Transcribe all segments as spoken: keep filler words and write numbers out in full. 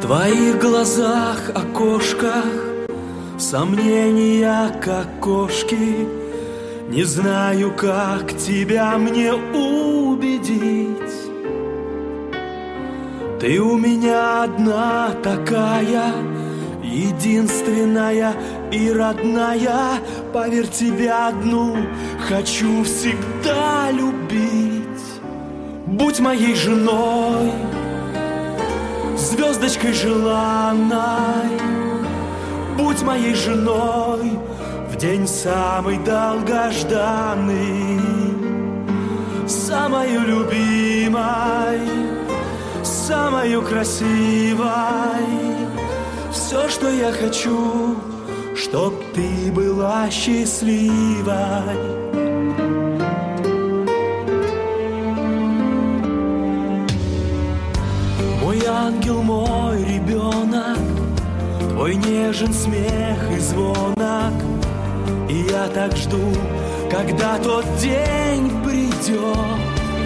твоих глазах, окошках сомнения, как кошки. Не знаю, как тебя мне убедить. Ты у меня одна такая, единственная и родная. Поверь, тебя одну хочу всегда любить. Будь моей женой, звездочкой желанной. Будь моей женой в день самый долгожданный, самою любимой, самою красивой. Все, что я хочу, чтоб ты была счастливой. Мой ангел, мой ребенок, твой нежен смех и звонок. И я так жду, когда тот день придет,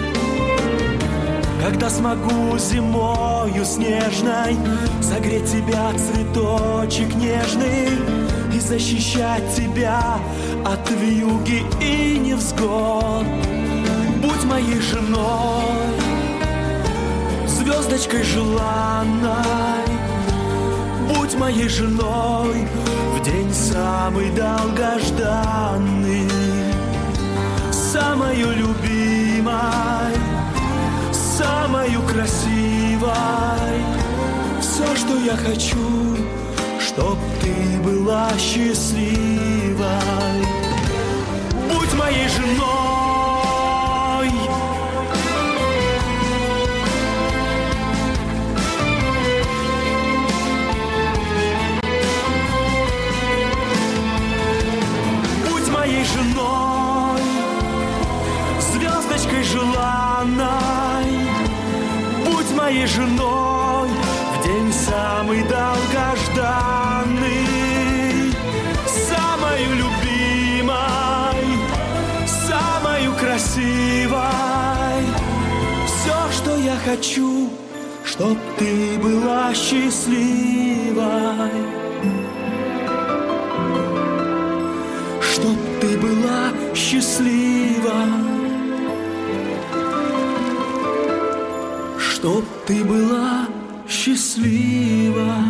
когда смогу зимою снежной согреть тебя, цветочек нежный, и защищать тебя от вьюги и невзгод. Будь моей женой, звездочкой желанной. Будь моей женой в день самый долгожданный, самою любимой, самою красивой. Все, что я хочу, чтоб ты была счастливой. Будь моей женой. Будь моей женой, звездочкой желанной. Будь моей женой в день самый долгожданный, самою любимой, самою красивой. Все, что я хочу, чтоб ты была счастливой. Чтоб ты была счастлива. Чтоб ты была счастлива.